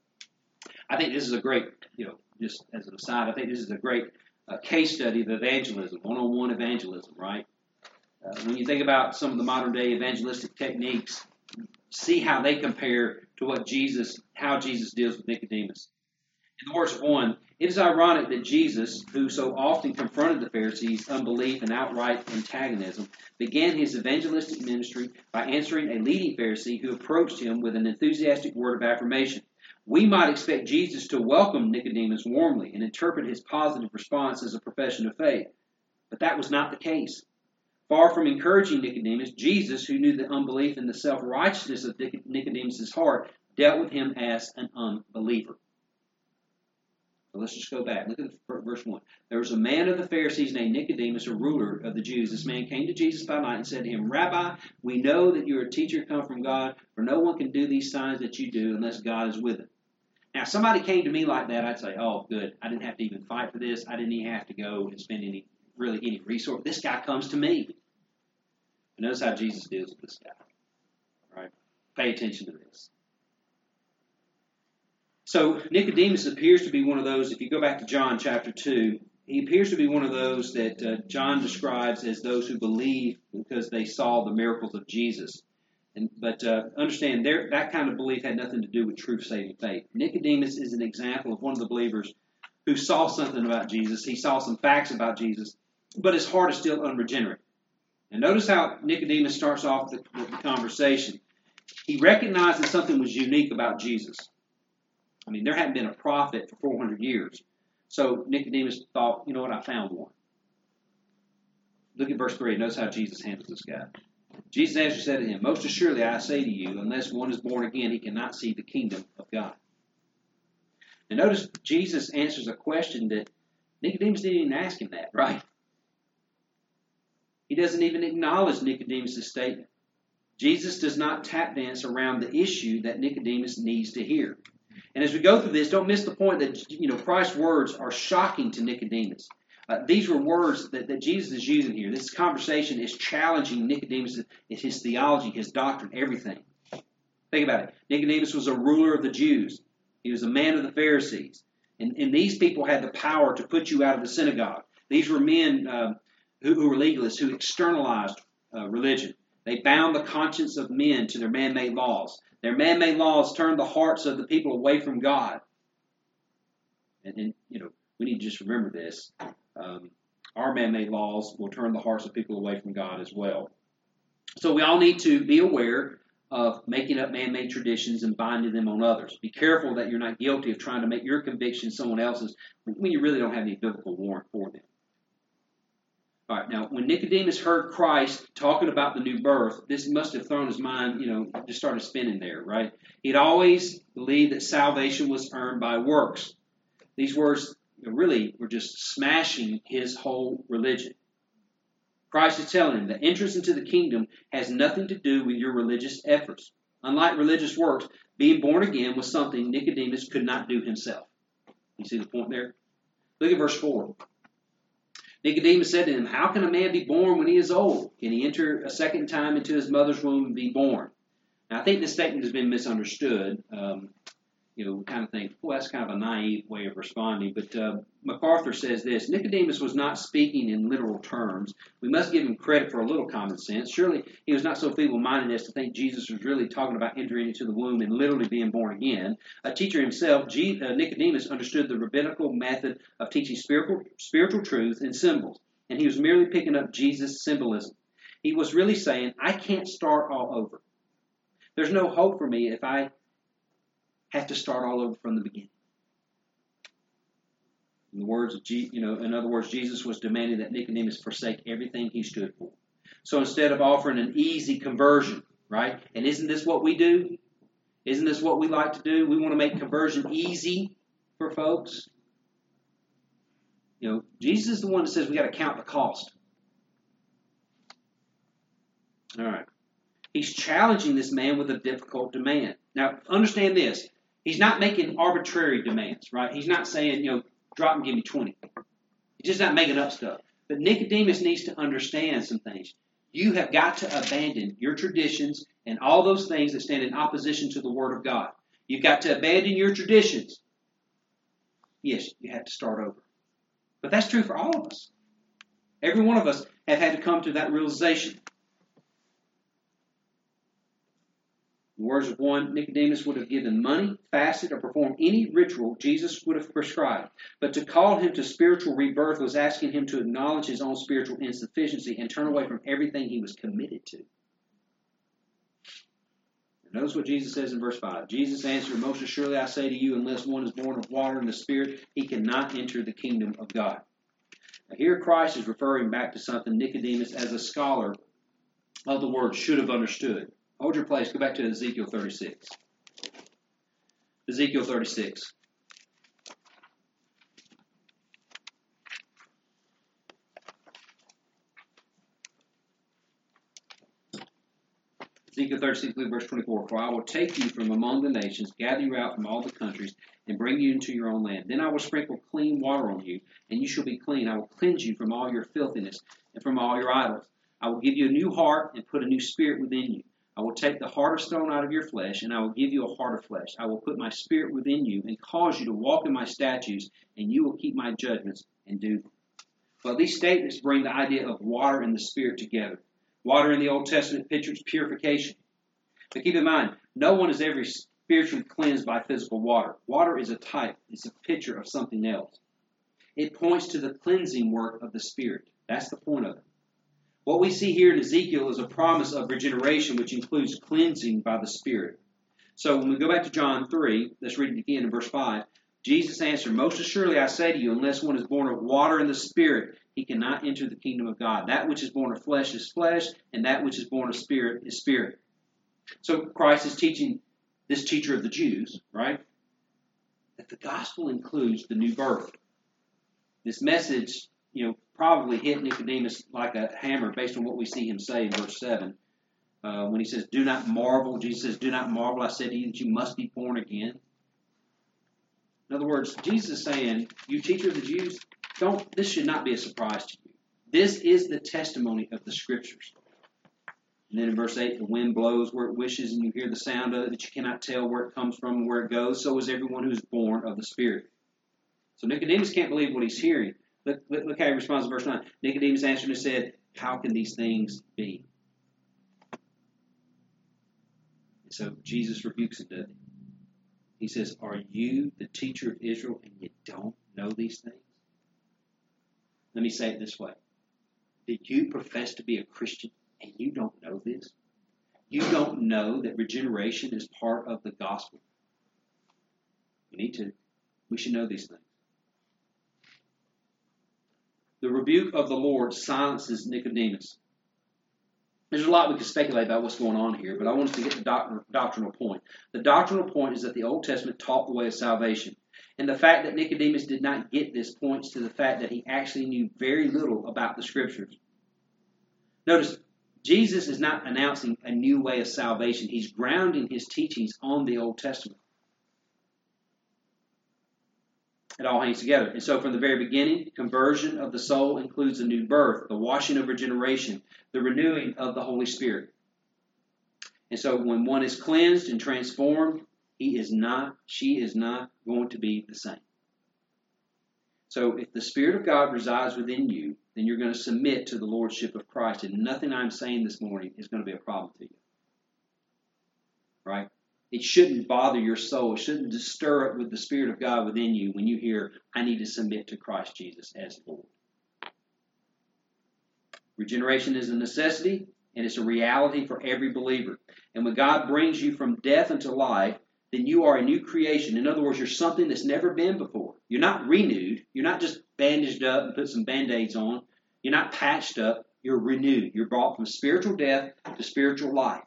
I think this is a great, you know, just as an aside, I think this is a great uh, case study of evangelism, one-on-one evangelism, right? Uh, when you think about some of the modern-day evangelistic techniques, see how they compare to what Jesus, how Jesus deals with Nicodemus. In the words of one, it is ironic that Jesus, who so often confronted the Pharisees' unbelief and outright antagonism, began his evangelistic ministry by answering a leading Pharisee who approached him with an enthusiastic word of affirmation. We might expect Jesus to welcome Nicodemus warmly and interpret his positive response as a profession of faith. But that was not the case. Far from encouraging Nicodemus, Jesus, who knew the unbelief and the self-righteousness of Nicodemus' heart, dealt with him as an unbeliever. So let's just go back. Look at the verse one. There was a man of the Pharisees named Nicodemus, a ruler of the Jews. This man came to Jesus by night and said to him, Rabbi, we know that you're a teacher come from God, for no one can do these signs that you do unless God is with him. Now, if somebody came to me like that, I'd say, oh, good. I didn't have to even fight for this. I didn't even have to go and spend any, really any resource. This guy comes to me. And notice how Jesus deals with this guy. All right? Pay attention to this. So Nicodemus appears to be one of those, if you go back to John chapter two, he appears to be one of those that uh, John describes as those who believe because they saw the miracles of Jesus. And, but uh, understand, there, that kind of belief had nothing to do with true saving faith. Nicodemus is an example of one of the believers who saw something about Jesus. He saw some facts about Jesus, but his heart is still unregenerate. And notice how Nicodemus starts off the, with the conversation. He recognized that something was unique about Jesus. I mean, there hadn't been a prophet for four hundred years. So Nicodemus thought, you know what, I found one. Look at verse three. Notice how Jesus handles this guy. Jesus answered and said to him, Most assuredly I say to you, unless one is born again, he cannot see the kingdom of God. And notice Jesus answers a question that Nicodemus didn't even ask him that, right? He doesn't even acknowledge Nicodemus' statement. Jesus does not tap dance around the issue that Nicodemus needs to hear. And as we go through this, don't miss the point that, you know, Christ's words are shocking to Nicodemus. Uh, these were words that, that Jesus is using here. This conversation is challenging Nicodemus, his theology, his doctrine, everything. Think about it. Nicodemus was a ruler of the Jews. He was a man of the Pharisees. And, and these people had the power to put you out of the synagogue. These were men uh, who, who were legalists, who externalized uh, religion. They bound the conscience of men to their man-made laws. Their man-made laws turned the hearts of the people away from God. And, and you know, we need to just remember this. Um, our man-made laws will turn the hearts of people away from God as well. So we all need to be aware of making up man-made traditions and binding them on others. Be careful that you're not guilty of trying to make your conviction someone else's when you really don't have any biblical warrant for them. All right, now, when Nicodemus heard Christ talking about the new birth, this must have thrown his mind, you know, just started spinning there, right? He'd always believed that salvation was earned by works. These words really were just smashing his whole religion. Christ is telling him that entrance into the kingdom has nothing to do with your religious efforts. Unlike religious works, being born again was something Nicodemus could not do himself. You see the point there? Look at verse four. Nicodemus said to him, "How can a man be born when he is old? Can he enter a second time into his mother's womb and be born?" Now, I think this statement has been misunderstood. Um, you know, we kind of think, well, that's kind of a naive way of responding. But uh, MacArthur says this: Nicodemus was not speaking in literal terms. We must give him credit for a little common sense. Surely he was not so feeble-minded as to think Jesus was really talking about entering into the womb and literally being born again. A teacher himself, G, uh, Nicodemus understood the rabbinical method of teaching spiritual, spiritual truth in symbols, and he was merely picking up Jesus' symbolism. He was really saying, I can't start all over. There's no hope for me if I have to start all over from the beginning. In the words of, G, you know, in other words, Jesus was demanding that Nicodemus forsake everything he stood for. So instead of offering an easy conversion, right? And isn't this what we do? Isn't this what we like to do? We want to make conversion easy for folks. You know, Jesus is the one that says we got to count the cost. All right. He's challenging this man with a difficult demand. Now, understand this. He's not making arbitrary demands, right? He's not saying, you know, drop and give me twenty. He's just not making up stuff. But Nicodemus needs to understand some things. You have got to abandon your traditions and all those things that stand in opposition to the Word of God. You've got to abandon your traditions. Yes, you have to start over. But that's true for all of us. Every one of us have had to come to that realization. In the words of one, Nicodemus would have given money, fasted, or performed any ritual Jesus would have prescribed. But to call him to spiritual rebirth was asking him to acknowledge his own spiritual insufficiency and turn away from everything he was committed to. Notice what Jesus says in verse five. Jesus answered, "Most assuredly I say to you, unless one is born of water and the Spirit, he cannot enter the kingdom of God." Now, here Christ is referring back to something Nicodemus, as a scholar of the Word, should have understood. Hold your place. Go back to Ezekiel thirty-six. Ezekiel thirty-six. Ezekiel thirty-six, verse twenty-four. "For I will take you from among the nations, gather you out from all the countries, and bring you into your own land. Then I will sprinkle clean water on you, and you shall be clean. I will cleanse you from all your filthiness and from all your idols. I will give you a new heart and put a new spirit within you. I will take the heart of stone out of your flesh, and I will give you a heart of flesh. I will put my spirit within you and cause you to walk in my statutes, and you will keep my judgments and do them." Well, these statements bring the idea of water and the Spirit together. Water in the Old Testament pictures purification. But keep in mind, no one is ever spiritually cleansed by physical water. Water is a type. It's a picture of something else. It points to the cleansing work of the Spirit. That's the point of it. What we see here in Ezekiel is a promise of regeneration, which includes cleansing by the Spirit. So when we go back to John three, let's read it again in verse five. Jesus answered, "Most assuredly I say to you, unless one is born of water and the Spirit, he cannot enter the kingdom of God. That which is born of flesh is flesh, and that which is born of spirit is spirit." So Christ is teaching this teacher of the Jews, right, that the gospel includes the new birth. This message, you know, probably hit Nicodemus like a hammer based on what we see him say in verse seven. Uh, when he says, do not marvel, Jesus says, do not marvel, I said to you that you must be born again. In other words, Jesus is saying, you teacher of the Jews, don't, this should not be a surprise to you. This is the testimony of the Scriptures. And then in verse eight, the wind blows where it wishes, and you hear the sound of it, that you cannot tell where it comes from and where it goes. So is everyone who is born of the Spirit. So Nicodemus can't believe what he's hearing. Look, look, look how he responds in verse nine. Nicodemus answered and said, how can these things be? So Jesus rebukes him, doesn't he? He says, are you the teacher of Israel and you don't know these things? Let me say it this way. Do you profess to be a Christian and you don't know this? You don't know that regeneration is part of the gospel? We need to. We should know these things. The rebuke of the Lord silences Nicodemus. There's a lot we could speculate about what's going on here, but I want us to get the doct- doctrinal point. The doctrinal point is that the Old Testament taught the way of salvation. And the fact that Nicodemus did not get this points to the fact that he actually knew very little about the Scriptures. Notice, Jesus is not announcing a new way of salvation. He's grounding his teachings on the Old Testament. It all hangs together. And so from the very beginning, conversion of the soul includes a new birth, the washing of regeneration, the renewing of the Holy Spirit. And so when one is cleansed and transformed, he is not, she is not going to be the same. So if the Spirit of God resides within you, then you're going to submit to the Lordship of Christ. And nothing I'm saying this morning is going to be a problem to you. Right? It shouldn't bother your soul. It shouldn't stir it with the Spirit of God within you when you hear, I need to submit to Christ Jesus as Lord. Regeneration is a necessity, and it's a reality for every believer. And when God brings you from death unto life, then you are a new creation. In other words, you're something that's never been before. You're not renewed. You're not just bandaged up and put some Band-Aids on. You're not patched up. You're renewed. You're brought from spiritual death to spiritual life.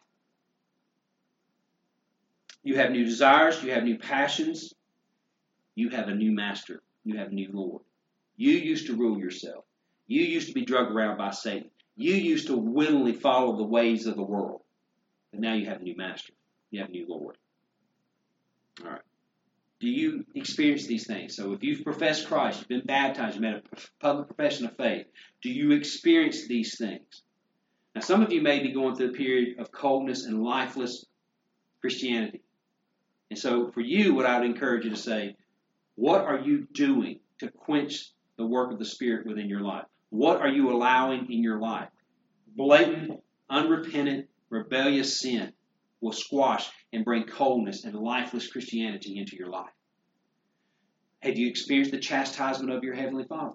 You have new desires. You have new passions. You have a new master. You have a new Lord. You used to rule yourself. You used to be drugged around by Satan. You used to willingly follow the ways of the world. But now you have a new master. You have a new Lord. All right. Do you experience these things? So if you've professed Christ, you've been baptized, you've made a public profession of faith, do you experience these things? Now, some of you may be going through a period of coldness and lifeless Christianity. And so for you, what I would encourage you to say, what are you doing to quench the work of the Spirit within your life? What are you allowing in your life? Blatant, unrepentant, rebellious sin will squash and bring coldness and lifeless Christianity into your life. Have you experienced the chastisement of your Heavenly Father?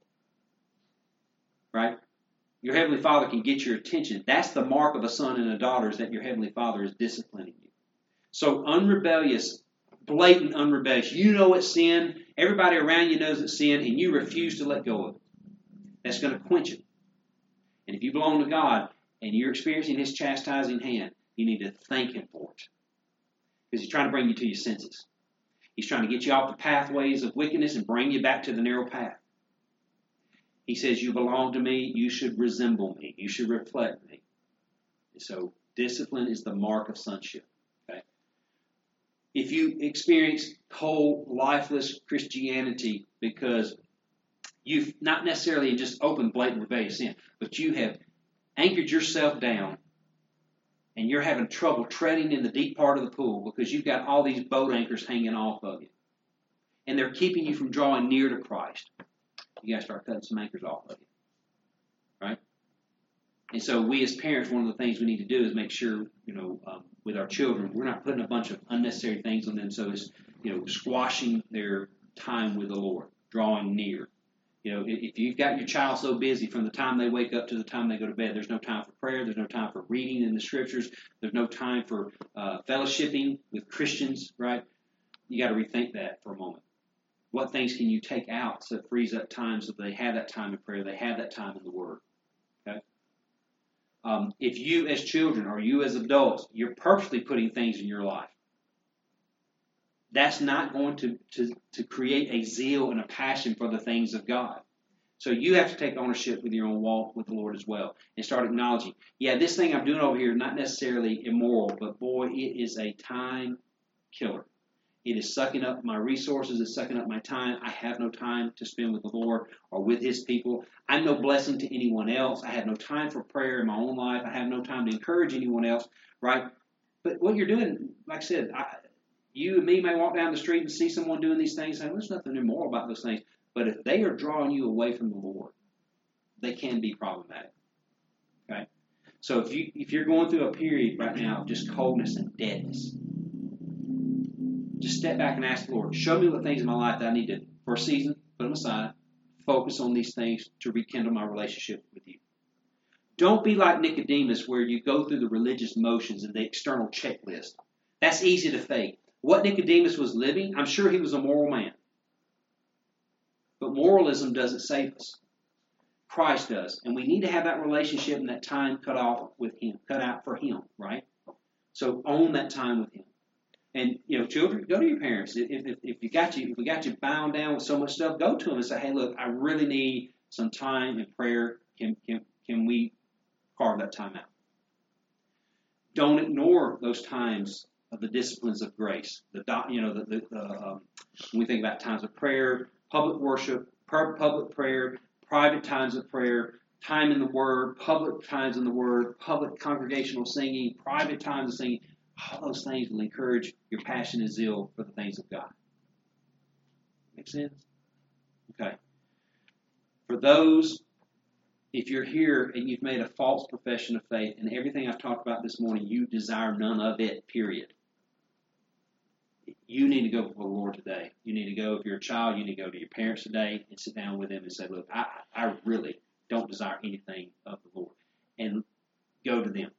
Right? Your Heavenly Father can get your attention. That's the mark of a son and a daughter, is that your Heavenly Father is disciplining you. So unrebellious, blatant unrebellious. You know it's sin. Everybody around you knows it's sin, and you refuse to let go of it. That's going to quench it. And if you belong to God and you're experiencing His chastising hand, you need to thank Him for it. Because He's trying to bring you to your senses. He's trying to get you off the pathways of wickedness and bring you back to the narrow path. He says, you belong to me, you should resemble me, you should reflect me. And so discipline is the mark of sonship. Okay? If you experience cold, lifeless Christianity because you've not necessarily just open, blatant, rebellious sin, but you have anchored yourself down and you're having trouble treading in the deep part of the pool because you've got all these boat anchors hanging off of you. And they're keeping you from drawing near to Christ. You got to start cutting some anchors off of you. Right? And so we as parents, one of the things we need to do is make sure, you know, um, with our children, we're not putting a bunch of unnecessary things on them so it's, you know, squashing their time with the Lord, drawing near. You know, if you've got your child so busy from the time they wake up to the time they go to bed, there's no time for prayer, there's no time for reading in the Scriptures, there's no time for uh, fellowshipping with Christians, right? You got to rethink that for a moment. What things can you take out so it frees up time so they have that time in prayer, they have that time in the Word, okay? Um, if you as children or you as adults, you're purposely putting things in your life, that's not going to, to, to create a zeal and a passion for the things of God. So you have to take ownership with your own walk with the Lord as well and start acknowledging, yeah, this thing I'm doing over here is not necessarily immoral, but boy, it is a time killer. It is sucking up my resources. It's sucking up my time. I have no time to spend with the Lord or with His people. I'm no blessing to anyone else. I have no time for prayer in my own life. I have no time to encourage anyone else, right? But what you're doing, like I said, I, you and me may walk down the street and see someone doing these things, and there's nothing immoral about those things. But if they are drawing you away from the Lord, they can be problematic. Okay? So if you if you're going through a period right now of just coldness and deadness, just step back and ask the Lord, show me what things in my life that I need to, for a season, put them aside, focus on these things to rekindle my relationship with you. Don't be like Nicodemus, where you go through the religious motions and the external checklist. That's easy to fake. What Nicodemus was living, I'm sure he was a moral man. But moralism doesn't save us. Christ does. And we need to have that relationship and that time cut off with Him, cut out for Him, right? So own that time with Him. And, you know, children, go to your parents. If, if, if you got you, if we got you bound down with so much stuff, go to them and say, hey, look, I really need some time in prayer. Can, can, can we carve that time out? Don't ignore those times of the disciplines of grace. The you know, the, the, the um, when we think about times of prayer, public worship, public prayer, private times of prayer, time in the Word, public times in the Word, public congregational singing, private times of singing. All those things will encourage your passion and zeal for the things of God. Make sense? Okay. For those, if you're here and you've made a false profession of faith, and everything I've talked about this morning, you desire none of it, period. You need to go before the Lord today. You need to go, if you're a child, you need to go to your parents today and sit down with them and say, look, I, I really don't desire anything of the Lord. And go to them.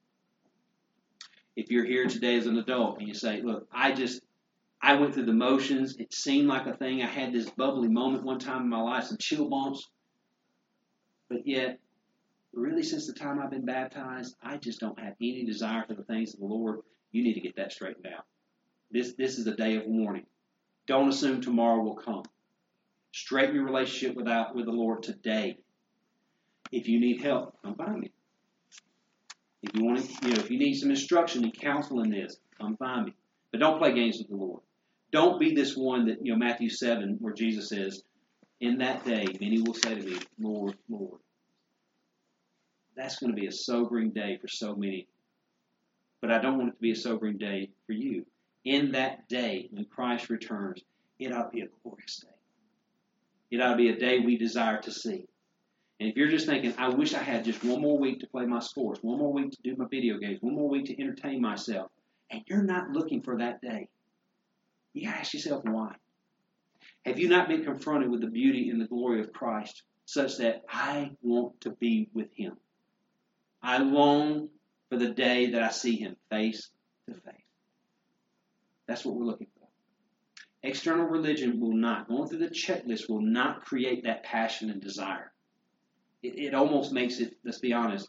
If you're here today as an adult and you say, look, I just, I went through the motions. It seemed like a thing. I had this bubbly moment one time in my life, some chill bumps. But yet, really since the time I've been baptized, I just don't have any desire for the things of the Lord. You need to get that straightened out. This, this is a day of warning. Don't assume tomorrow will come. Straighten your relationship with, out, with the Lord today. If you need help, come find me. If you want to, you know, if you need some instruction and counsel in this, come find me. But don't play games with the Lord. Don't be this one that, you know, Matthew seven, where Jesus says, in that day, many will say to me, Lord, Lord. That's going to be a sobering day for so many. But I don't want it to be a sobering day for you. In that day, when Christ returns, it ought to be a glorious day. It ought to be a day we desire to see. And if you're just thinking, I wish I had just one more week to play my sports, one more week to do my video games, one more week to entertain myself, and you're not looking for that day, you got to ask yourself why. Have you not been confronted with the beauty and the glory of Christ such that I want to be with Him? I long for the day that I see Him face to face. That's what we're looking for. External religion will not, going through the checklist will not create that passion and desire. It, it almost makes it, let's be honest,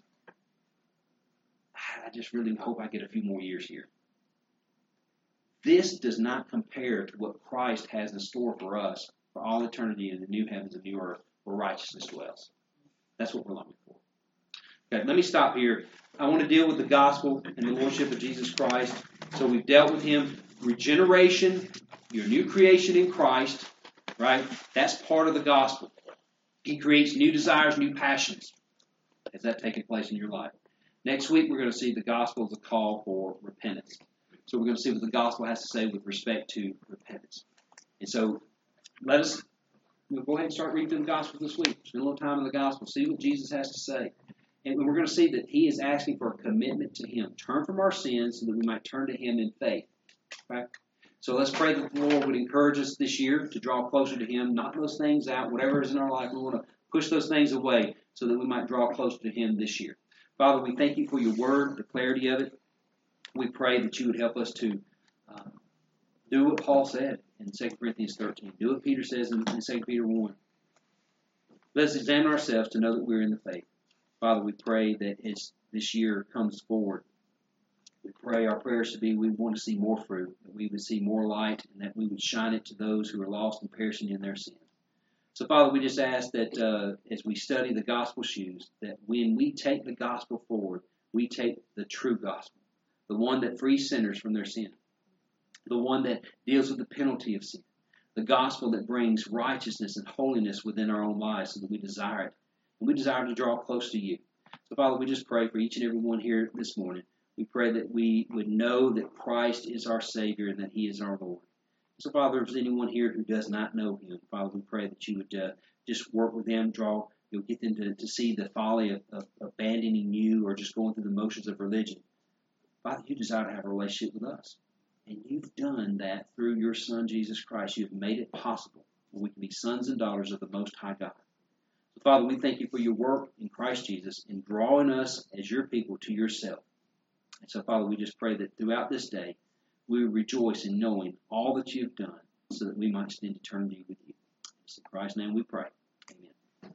I just really hope I get a few more years here. This does not compare to what Christ has in store for us for all eternity in the new heavens and new earth where righteousness dwells. That's what we're looking for. Okay, let me stop here. I want to deal with the gospel and the lordship of Jesus Christ. So we've dealt with Him. Regeneration, your new creation in Christ, right? That's part of the gospel. He creates new desires, new passions. Has that taken place in your life? Next week, we're going to see the gospel as a call for repentance. So we're going to see what the gospel has to say with respect to repentance. And so let us we'll go ahead and start reading through the gospel this week. Spend a little time in the gospel. See what Jesus has to say. And we're going to see that He is asking for a commitment to Him. Turn from our sins so that we might turn to Him in faith. Okay? So let's pray that the Lord would encourage us this year to draw closer to Him, knock those things out, whatever is in our life. We want to push those things away so that we might draw closer to Him this year. Father, we thank You for Your word, the clarity of it. We pray that You would help us to uh, do what Paul said in Second Corinthians thirteen. Do what Peter says in, in Second Peter one. Let us examine ourselves to know that we're in the faith. Father, we pray that as this year comes forward, we pray our prayers to be we want to see more fruit, that we would see more light, and that we would shine it to those who are lost and perishing in their sins. So, Father, we just ask that uh, as we study the gospel shoes, that when we take the gospel forward, we take the true gospel, the one that frees sinners from their sin, the one that deals with the penalty of sin, the gospel that brings righteousness and holiness within our own lives so that we desire it. And we desire to draw close to you. So, Father, we just pray for each and every one here this morning. We pray that we would know that Christ is our Savior and that He is our Lord. So, Father, if there's anyone here who does not know Him, Father, we pray that you would uh, just work with them, draw, you'll get them to, to see the folly of, of abandoning you or just going through the motions of religion. Father, you desire to have a relationship with us. And you've done that through your Son, Jesus Christ. You've made it possible that we can be sons and daughters of the Most High God. So, Father, we thank you for your work in Christ Jesus in drawing us as your people to yourself. And so, Father, we just pray that throughout this day, we would rejoice in knowing all that you've done so that we might spend eternity with you. It's in Christ's name we pray.